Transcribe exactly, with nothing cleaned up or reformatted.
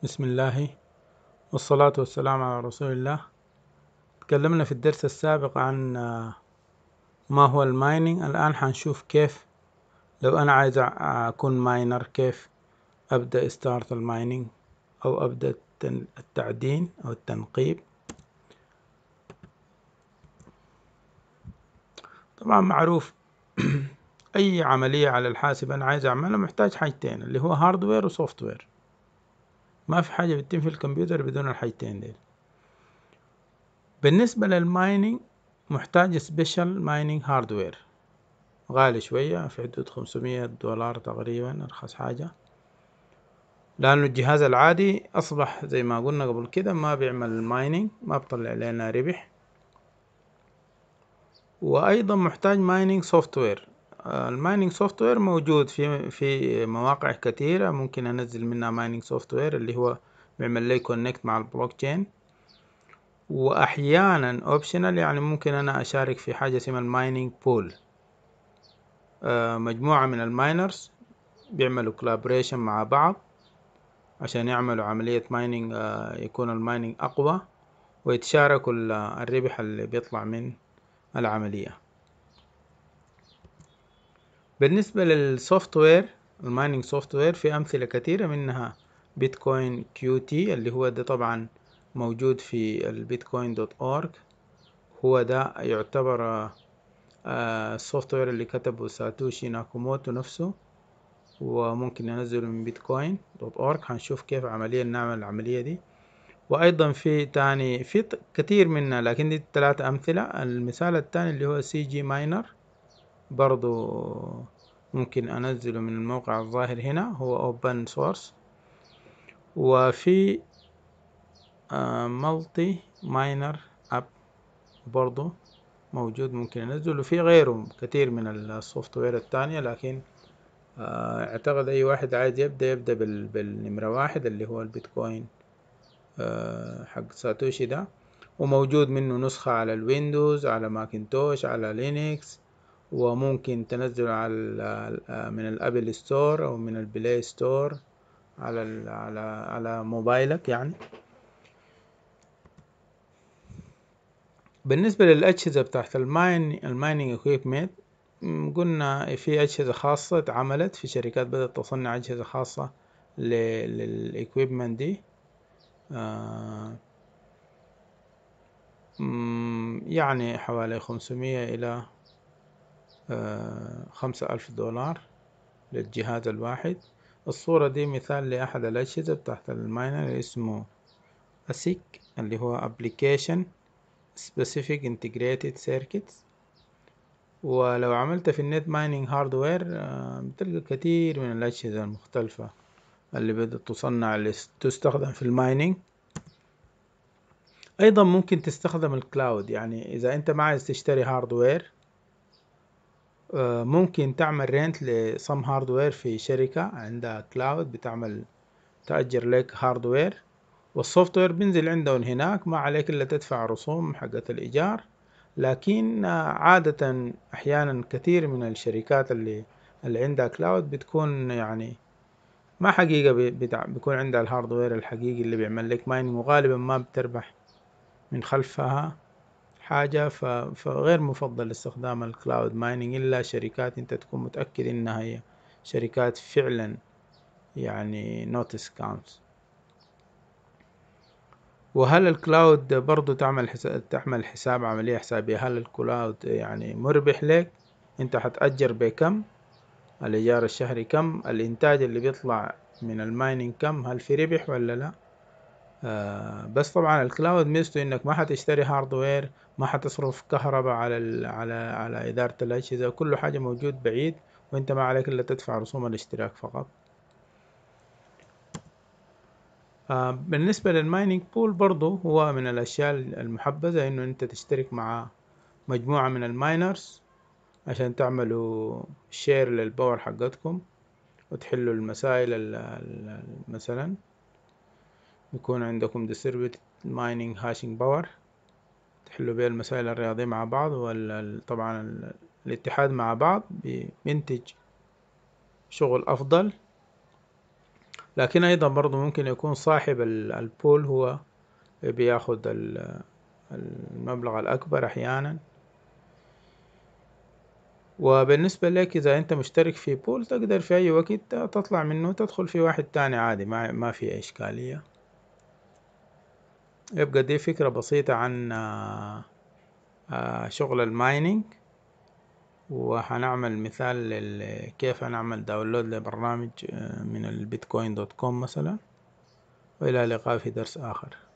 بسم الله والصلاة والسلام على رسول الله. تكلمنا في الدرس السابق عن ما هو المايننج. الآن حنشوف كيف لو أنا عايز أكون ماينر كيف أبدأ ستارت المايننج أو أبدأ التعدين أو التنقيب. طبعا معروف أي عملية على الحاسب أنا عايز أعملها محتاج حاجتين، اللي هو هاردوير وسوفت وير. ما في حاجة بتتم في الكمبيوتر بدون الحاجتين دي. بالنسبة للمايننج محتاج سبيشال مايننج هاردوير غالي شوية، في حدود خمسمية دولار تقريبا أرخص حاجة، لأنه الجهاز العادي أصبح زي ما قلنا قبل كده ما بيعمل مايننج، ما بطلع لنا ربح. وأيضا محتاج مايننج سوفت وير. المايننج سوفت وير موجود في في مواقع كثيرة، ممكن أنزل منها مايننج سوفت وير اللي هو بيعمل لي كونكت مع البلوك تشين. وأحيانا اوبشنال، يعني ممكن أنا أشارك في حاجة اسمها المايننج بول. مجموعة من الماينرز بيعملوا كولابوريشن مع بعض عشان يعملوا عملية مايننج، يكون المايننج أقوى، ويتشاركوا الربح اللي بيطلع من العملية. بالنسبة للسوفت وير، المايننج سوفت وير في أمثلة كثيرة، منها بيتكوين كيو تي اللي هو ده طبعا موجود في البيتكوين دوت أورج. هو ده يعتبر السوفت وير اللي كتبه ساتوشي ناكاموتو نفسه، وممكن ننزله من بيتكوين دوت أورج. هنشوف كيف عمليا نعمل العملية دي. وايضا في تاني في كثير منها، لكن دي ثلاثة امثلة. المثال الثاني اللي هو سي جي ماينر، برضو ممكن انزله من الموقع الظاهر هنا، هو اوبن سورس. وفي مالتي ماينر اب برضو موجود، ممكن انزله. وفي غيره كثير من السوفت وير الثانية، لكن اعتقد اي واحد عايز يبدأ يبدأ بالنمرة واحد اللي هو البيتكوين حق ساتوشي ده. وموجود منه نسخة على الويندوز، على ماكنتوش، على لينكس، وممكن تنزله على من الابل ستور او من البلاي ستور على على على موبايلك يعني. بالنسبة للأجهزة بتاعت الماين المايننج اكويبمنت، قلنا في أجهزة خاصة اتعملت، في شركات بدأت تصنع أجهزة خاصة للإكويبمنت دي. آه يعني حوالي خمسمية إلى خمسة ألف دولار للجهاز الواحد. الصورة دي مثال لأحد الأجهزة بتاعت الماينر اسمه أسيك، اللي هو Application Specific Integrated Circuits. ولو عملت في النت مايننج هاردوير بتلقى كثير من الأجهزة المختلفة اللي بدأت تصنع اللي تستخدم في المايننج. أيضا ممكن تستخدم الكلاود، يعني إذا أنت ما عايز تشتري هاردوير ممكن تعمل رينت لصم هاردوير في شركة عندها كلاود بتعمل تأجر لك هاردوير، والسوفت وير بينزل عندهم هناك، ما عليك إلا تدفع رسوم حقة الإيجار. لكن عادة أحيانا كثير من الشركات اللي اللي عندها كلاود بتكون يعني ما حقيقة بيكون عندها الهاردوير الحقيقي اللي بيعمل لك مايننج، وغالبا ما بتربح من خلفها حاجة. فغير مفضل استخدام الكلاود مايننج إلا شركات أنت تكون متأكد إنها هي شركات فعلا يعني نوت سكامز. وهل الكلاود برضو تعمل حساب تعمل حساب عملية حسابية؟ هل الكلاود يعني مربح لك؟ أنت حتأجر بكم؟ الإيجار الشهري كم؟ الإنتاج اللي بيطلع من المايننج كم؟ هل في ربح ولا لا؟ آه بس طبعا الكلاود ميزته انك ما حتشتري هاردوير، ما حتصرف كهرباء على على على اداره الاجهزه، كل حاجه موجود بعيد، وانت ما عليك الا تدفع رسوم الاشتراك فقط. آه بالنسبه للمايننج بول برضو هو من الاشياء المحبذه انه انت تشترك مع مجموعه من الماينرز عشان تعملوا شير للباور حقتكم وتحلوا المسائل. مثلا يكون عندكم distributed mining hashing power تحلوا بيها المسائل الرياضية مع بعض، وطبعا الاتحاد مع بعض بينتج شغل أفضل. لكن أيضا برضو ممكن يكون صاحب البول هو بياخد المبلغ الأكبر أحيانا. وبالنسبة لك إذا أنت مشترك في بول تقدر في أي وقت تطلع منه تدخل في واحد تاني عادي، ما ما في إشكالية. يبقى دي فكرة بسيطة عن شغل المايننج، وهنعمل مثال كيف نعمل داونلود لبرنامج من البيتكوين دوت كوم مثلا. وإلى اللقاء في درس آخر.